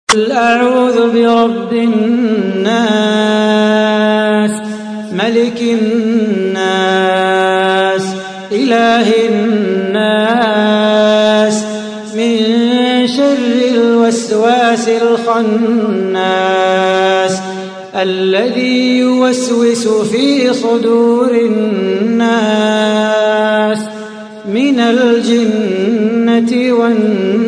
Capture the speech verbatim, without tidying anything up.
قل أعوذ برب الناس ملك الناس إله الناس من شر الوسواس الخناس الذي يوسوس في صدور الناس من الجنة والناس.